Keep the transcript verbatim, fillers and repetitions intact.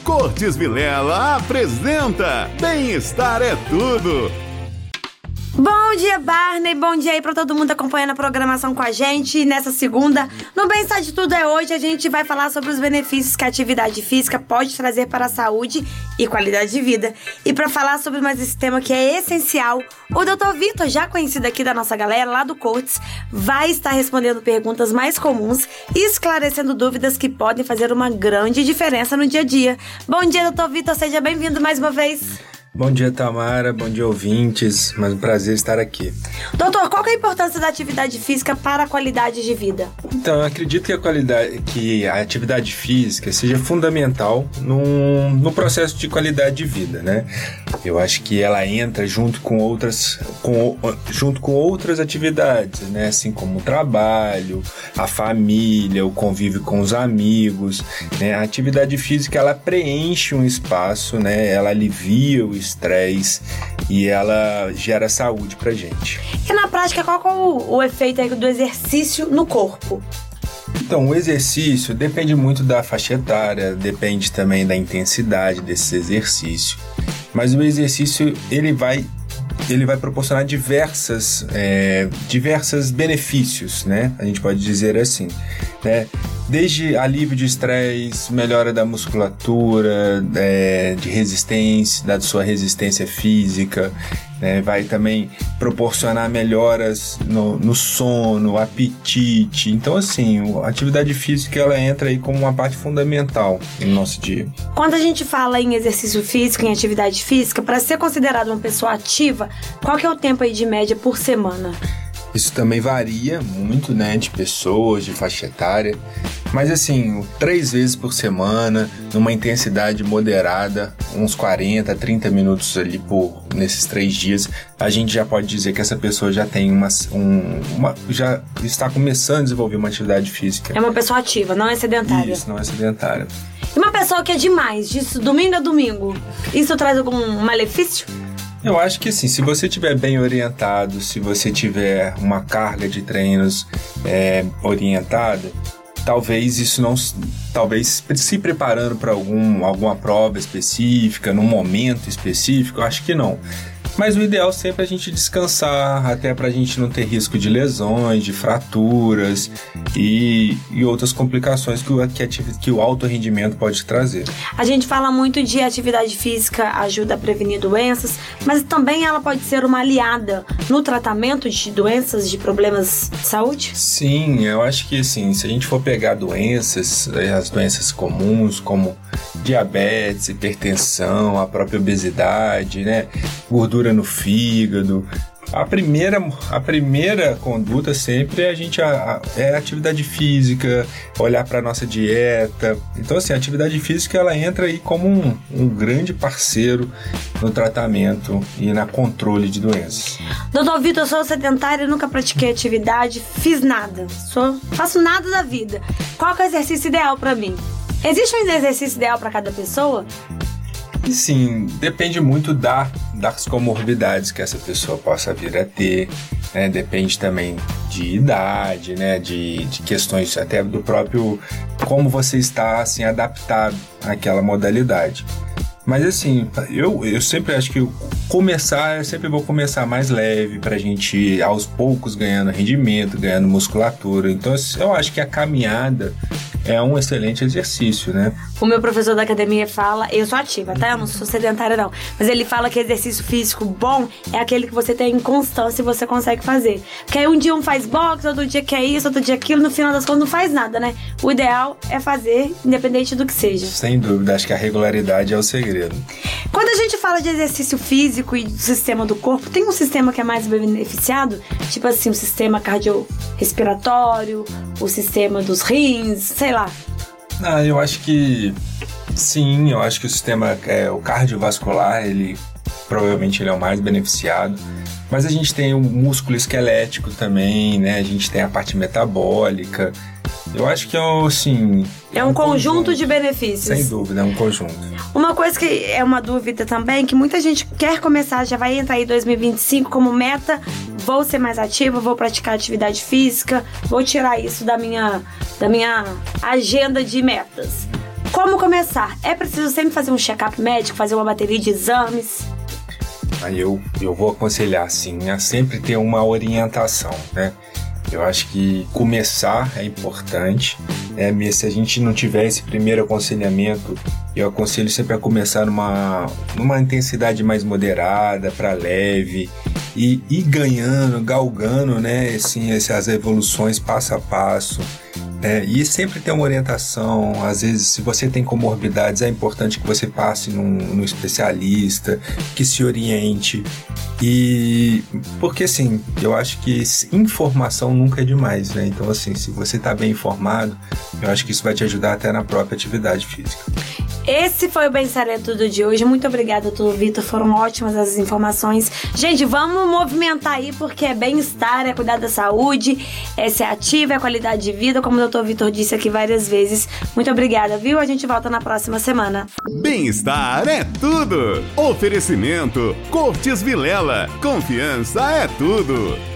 Cortes Vilela apresenta Bem-Estar é Tudo. Bom dia, Barney, bom dia aí pra todo mundo acompanhando a programação com a gente. E nessa segunda, no Bem-Estar de Tudo é hoje, a gente vai falar sobre os benefícios que a atividade física pode trazer para a saúde e qualidade de vida. E pra falar sobre mais esse tema que é essencial, o doutor Vitor, já conhecido aqui da nossa galera, lá do Coaches, vai estar respondendo perguntas mais comuns e esclarecendo dúvidas que podem fazer uma grande diferença no dia a dia. Bom dia, doutor Vitor, seja bem-vindo mais uma vez. Bom dia, Tamara. Bom dia, ouvintes. Mas um prazer estar aqui. Doutor, qual que é a importância da atividade física para a qualidade de vida? Então, eu acredito que a, qualidade, que a atividade física seja fundamental no, no processo de qualidade de vida, né? Eu acho que ela entra junto com outras, com, junto com outras atividades, né? Assim como o trabalho, a família, o convívio com os amigos, né? A atividade física, ela preenche um espaço, né? Ela alivia o estresse e ela gera saúde pra gente. E na prática, qual é o, o efeito aí do exercício no corpo? Então, o exercício depende muito da faixa etária, depende também da intensidade desse exercício. Mas o exercício, ele vai, ele vai proporcionar diversas, é, diversos benefícios, né? A gente pode dizer assim, né? Desde alívio de estresse, melhora da musculatura, é, de resistência, da sua resistência física, né? Vai também proporcionar melhoras no, no sono, apetite. Então, assim, a atividade física, ela entra aí como uma parte fundamental no nosso dia. Quando a gente fala em exercício físico, em atividade física, para ser considerado uma pessoa ativa, qual que é o tempo aí de média por semana? Isso também varia muito, né, de pessoas, de faixa etária. Mas assim, três vezes por semana, numa intensidade moderada, uns quarenta, trinta minutos ali por, nesses três dias, a gente já pode dizer que essa pessoa já tem uma, um, uma, já está começando a desenvolver uma atividade física. É uma pessoa ativa, não é sedentária. Isso, não é sedentária. E uma pessoa que é demais, disso domingo a domingo, isso traz algum malefício? Eu acho que sim, se você estiver bem orientado, se você tiver uma carga de treinos é, orientada, talvez isso não, talvez se preparando para algum, alguma prova específica, num momento específico, eu acho que não. Mas o ideal sempre é a gente descansar, até para a gente não ter risco de lesões, de fraturas e, e outras complicações que o, que, que o alto rendimento pode trazer. A gente fala muito de atividade física ajuda a prevenir doenças, mas também ela pode ser uma aliada no tratamento de doenças, de problemas de saúde? Sim, eu acho que assim, se a gente for pegar doenças, as doenças comuns como diabetes, hipertensão, a própria obesidade, né, gordura no fígado, a primeira, a primeira conduta sempre é a gente a, a, é a atividade física, olhar para a nossa dieta. Então assim, a atividade física ela entra aí como um, um grande parceiro no tratamento e na controle de doenças. Doutor Vitor, eu sou sedentária, nunca pratiquei atividade, fiz nada, sou, faço nada da vida. Qual que é o exercício ideal para mim? Existe um exercício ideal para cada pessoa? E sim, depende muito da, das comorbidades que essa pessoa possa vir a ter, né? Depende também de idade, né? de, de questões até do próprio como você está assim, adaptado àquela modalidade. Mas assim, eu, eu sempre acho que começar, eu sempre vou começar mais leve pra gente ir aos poucos ganhando rendimento, ganhando musculatura. Então eu acho que a caminhada é um excelente exercício, né? O meu professor da academia fala, eu sou ativa, tá? Eu não sou sedentária não, mas ele fala que exercício físico bom é aquele que você tem constância e você consegue fazer. Porque aí um dia um faz boxe, outro dia quer isso, outro dia aquilo, no final das contas não faz nada, né? O ideal é fazer, independente do que seja. Sem dúvida, acho que a regularidade é o segredo. Quando a gente fala de exercício físico e do sistema do corpo, tem um sistema que é mais beneficiado? Tipo assim, o sistema cardiorrespiratório, o sistema dos rins, sei lá. Ah, eu acho que sim, eu acho que o sistema, é, o cardiovascular, ele provavelmente ele é o mais beneficiado. Mas a gente tem o músculo esquelético também, né? A gente tem a parte metabólica. Eu acho que é assim... É um, um conjunto, conjunto de benefícios. Sem dúvida, é um conjunto. Uma coisa que é uma dúvida também, que muita gente quer começar, já vai entrar em dois mil e vinte e cinco como meta, vou ser mais ativa, vou praticar atividade física, vou tirar isso da minha, da minha agenda de metas. Como começar? É preciso sempre fazer um check-up médico, fazer uma bateria de exames? Aí eu, eu vou aconselhar, sim, a sempre ter uma orientação, né? Eu acho que começar é importante, né? Se a gente não tiver esse primeiro aconselhamento, eu aconselho sempre a começar numa, numa intensidade mais moderada, para leve, e ir ganhando, galgando, né? Assim, essas evoluções passo a passo. É, e sempre ter uma orientação. Às vezes, se você tem comorbidades, é importante que você passe num, num especialista, que se oriente. E porque assim, eu acho que informação nunca é demais, né? Então assim, se você está bem informado, eu acho que isso vai te ajudar até na própria atividade física. Esse foi o Bem-Estar é Tudo de hoje. Muito obrigada, doutor Vitor. Foram ótimas as informações. Gente, vamos movimentar aí, porque é bem-estar, é cuidar da saúde, é ser ativo, é qualidade de vida, como o doutor Vitor disse aqui várias vezes. Muito obrigada, viu? A gente volta na próxima semana. Bem-estar é tudo. Oferecimento Cortes Vilela. Confiança é tudo.